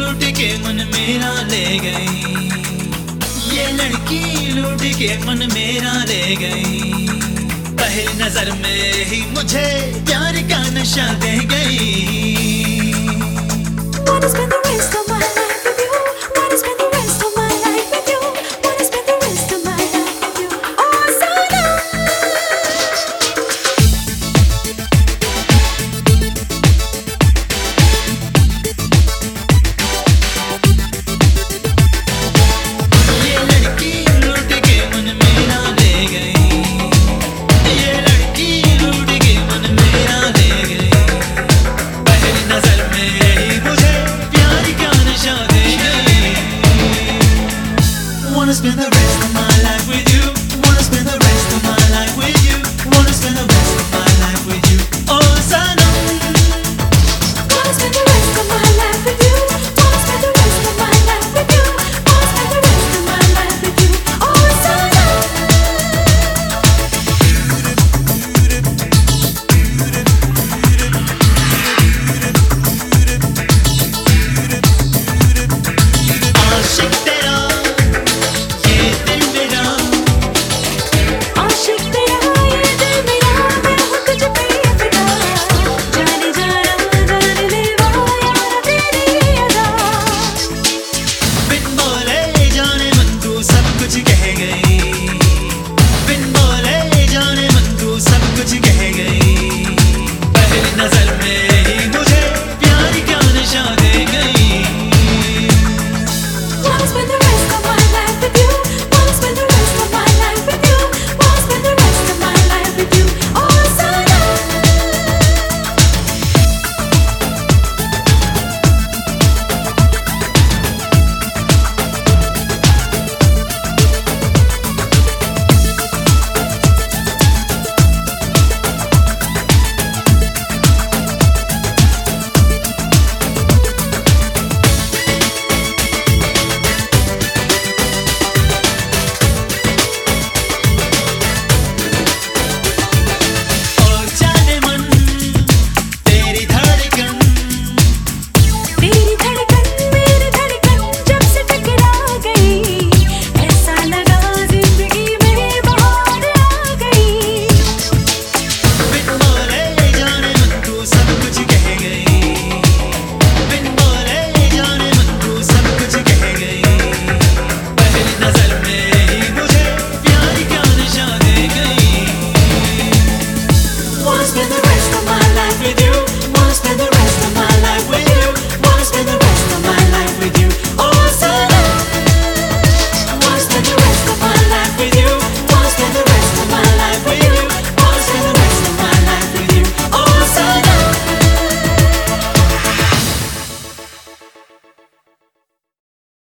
लूट के मन मेरा ले गई, ये लड़की लूट के मन मेरा ले गई। पहली नजर में ही मुझे प्यार का नशा दे गई। Wanna spend the rest of my life with you. Wanna spend the rest of my life with you. Wanna spend the rest of my life with you. Oh, Sana. ये लड़की लूट के मन मेरा ले गई, ये लड़की लूट के मन मेरा ले गई। पहली नजर में ही मुझे प्यार का नशा दे गई। Wanna spend the rest of my life with you. Wanna spend the rest of my life with you. Wanna spend the rest of my life with you. Oh, Sanam. Wanna spend the rest of my life with you. Wanna spend the rest of my life with you. Wanna spend the rest of my life with you. Oh, Sana. आशिक तेरा, ये दिल मेरा, आशिक तेरा ये दिल मेरा, मैं हूँ तुझ पे ये फिदा। जाने जाना जान लेवा यारा तेरी ये अदा। बिन बोले जाने मन तू सब कुछ कह गई।